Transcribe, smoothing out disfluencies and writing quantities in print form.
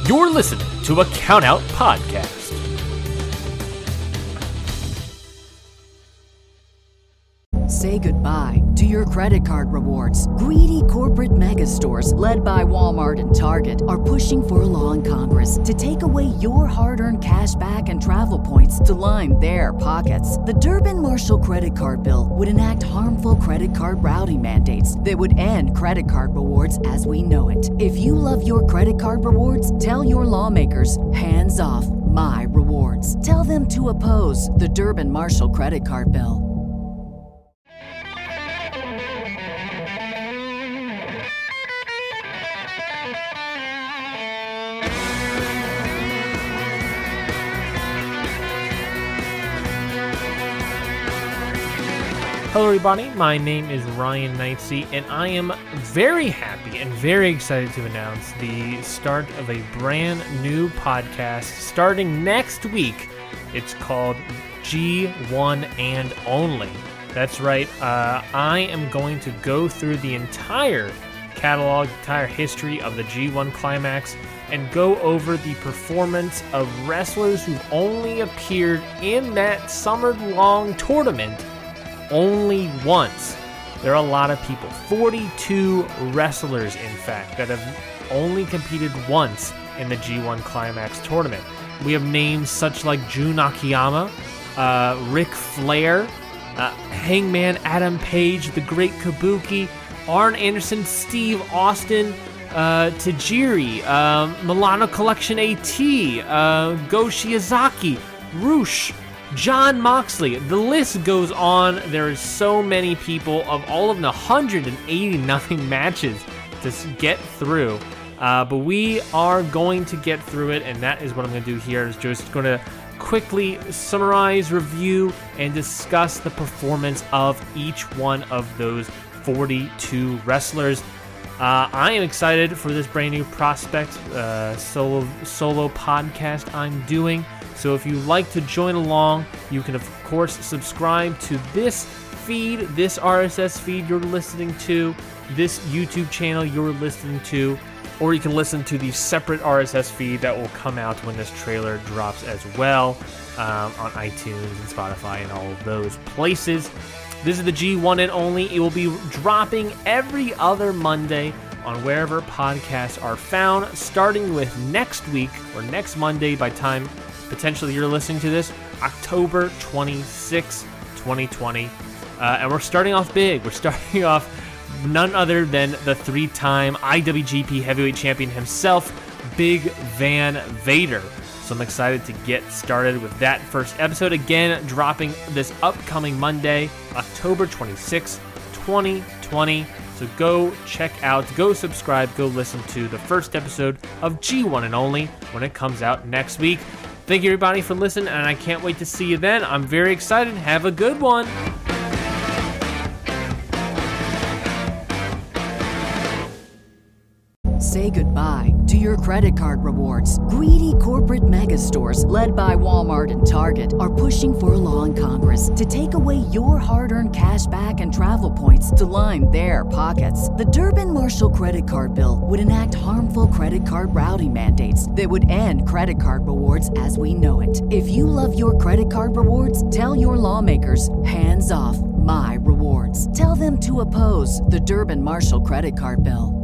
You're listening to a Countout Podcast. Say goodbye to your credit card rewards. Greedy corporate mega stores, led by Walmart and Target, are pushing for a law in Congress to take away your hard-earned cash back and travel points to line their pockets. The Durbin-Marshall credit card bill would enact harmful credit card routing mandates that would end credit card rewards as we know it. If you love your credit card rewards, tell your lawmakers, hands off my rewards. Tell them to oppose the Durbin-Marshall credit card bill. Hello everybody, my name is Ryan Knightsey, and I am very happy and very excited to announce the start of a brand new podcast starting next week. It's called G1 and Only. That's right, I am going to go through the entire catalog, entire history of the G1 Climax, and go over the performance of wrestlers who've only appeared in that summer-long tournament only once. There are a lot of people, 42 wrestlers in fact, that have only competed once in the G1 Climax tournament. We have names such like Jun Akiyama, Ric Flair, Hangman Adam Page, The Great Kabuki, Arn Anderson, Steve Austin, Tajiri, Milano Collection AT, Go Shiozaki, Rush, Jon Moxley. The list goes on. There is so many people of all of the 189 matches to get through. But we are going to get through it, and that is what I'm going to do here. Is just going to quickly summarize, review, and discuss the performance of each one of those 42 wrestlers. I am excited for this brand new prospect solo podcast I'm doing. So if you'd like to join along, you can of course subscribe to this feed, this RSS feed you're listening to, this YouTube channel you're listening to, or you can listen to the separate RSS feed that will come out when this trailer drops as well on iTunes and Spotify and all of those places. This is the G1 and Only. It will be dropping every other Monday on wherever podcasts are found, starting with next week or next Monday by time potentially you're listening to this, October 26, 2020. And we're starting off big. We're starting off none other than the three-time IWGP Heavyweight Champion himself, Big Van Vader. So I'm excited to get started with that first episode. Again, dropping this upcoming Monday, October 26, 2020. So go check out, go subscribe, go listen to the first episode of G1 and Only when it comes out next week. Thank you everybody for listening, and I can't wait to see you then. I'm very excited. Have a good one. Say goodbye to your credit card rewards. Greedy corporate mega stores, led by Walmart and Target, are pushing for a law in Congress to take away your hard-earned cash back and travel points to line their pockets. The Durbin-Marshall credit card bill would enact harmful credit card routing mandates that would end credit card rewards as we know it. If you love your credit card rewards, tell your lawmakers, hands off my rewards. Tell them to oppose the Durbin-Marshall credit card bill.